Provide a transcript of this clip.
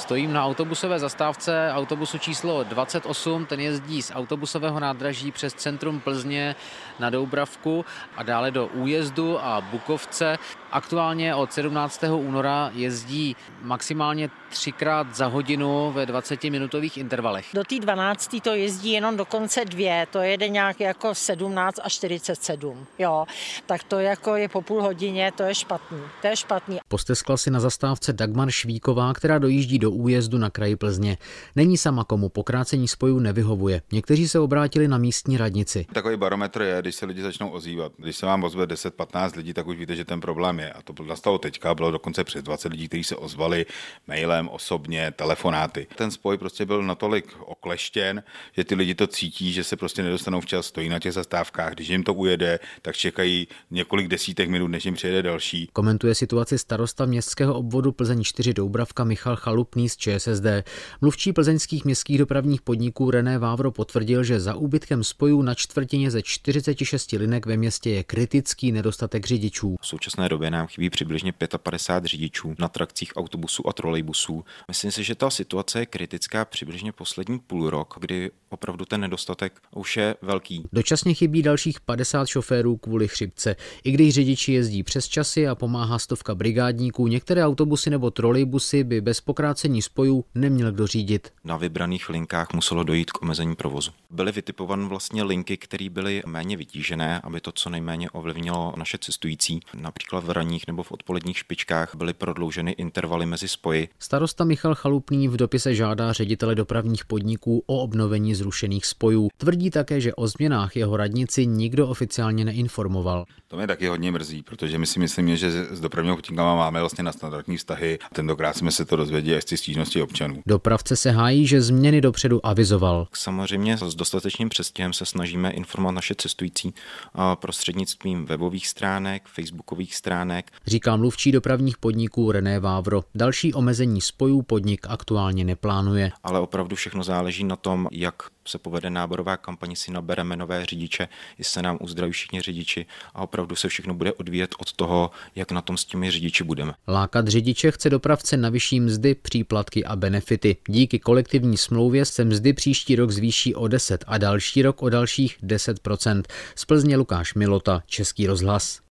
Stojím na autobusové zastávce autobusu číslo 28, ten jezdí z autobusového nádraží přes centrum Plzně na Doubravku a dále do Újezdu a Bukovce. Aktuálně od 17. února jezdí maximálně 3krát za hodinu ve 20-minutových intervalech. Do té 12. to jezdí jenom dokonce 2, to jede nějak jako 17 a 47, jo. Tak to jako je po půl hodině, to je špatný. Posteskla si na zastávce Dagmar Švíková, která dojíždí do Újezdu na kraji Plzně. Není sama, komu pokrácení spojů nevyhovuje. Někteří se obrátili na místní radnici. Takový barometr je, když se lidi začnou ozývat. Když se vám ozve 10-15 lidí, tak už víte, že ten problém je. A to nastalo teďka, bylo dokonce přes 20 lidí, kteří se ozvali mailem, osobně, telefonáty. Ten spoj prostě byl natolik okleštěn, že ty lidi to cítí, že se prostě nedostanou včas, stojí na těch zastávkách. Když jim to ujede, tak čekají několik desítek minut, než jim přijede další. Komentuje situaci starosta městského obvodu Plzeň 4 Doubravka Michal Chalupný z ČSSD. Mluvčí plzeňských městských dopravních podniků René Vávro potvrdil, že za úbytkem spojů na čtvrtině ze 46 linek ve městě je kritický nedostatek řidičů. V současné době nám chybí přibližně 55 řidičů na trakcích autobusů a trolejbusů. Myslím si, že ta situace je kritická přibližně poslední půl rok, kdy opravdu ten nedostatek už je velký. Dočasně chybí dalších 50 šoférů kvůli chřipce. I když řidiči jezdí přes časy a pomáhá stovka brigádníků, některé autobusy nebo trolejbusy by bez pokrácení spojů neměl kdo řídit. Na vybraných linkách muselo dojít k omezení provozu. Byly vytipovány vlastně linky, které byly méně vytížené, aby to co nejméně ovlivnilo naše cestující. Například v ranních nebo v odpoledních špičkách byly prodlouženy intervaly mezi spoji. Starosta Michal Chalupný v dopise žádá ředitele dopravních podniků o obnovení zrušených spojů. Tvrdí také, že o změnách jeho radnici nikdo oficiálně neinformoval. To mě taky hodně mrzí, protože my si myslíme, že s dopravními podniky máme vlastně na standardní vztahy. Tentokrát jsme se to dozvěděli až z stížnosti občanů. Dopravce se hájí, že změny dopředu avizoval. Samozřejmě s dostatečným předstihem se snažíme informovat naše cestující prostřednictvím webových stránek, facebookových stránek. Říká mluvčí dopravních podniků René Vávro. Další omezení spojů podnik aktuálně neplánuje. Ale opravdu všechno záleží na tom, jak se povede náborová kampaň, si nabereme nové řidiče, jestli se nám uzdraví všichni řidiči a opravdu se všechno bude odvíjet od toho, jak na tom s těmi řidiči budeme. Lákat řidiče chce dopravce na vyšší mzdy, příplatky a benefity. Díky kolektivní smlouvě se mzdy příští rok zvýší o 10 a další rok o dalších 10%. Z Plzně Lukáš Milota, Český rozhlas.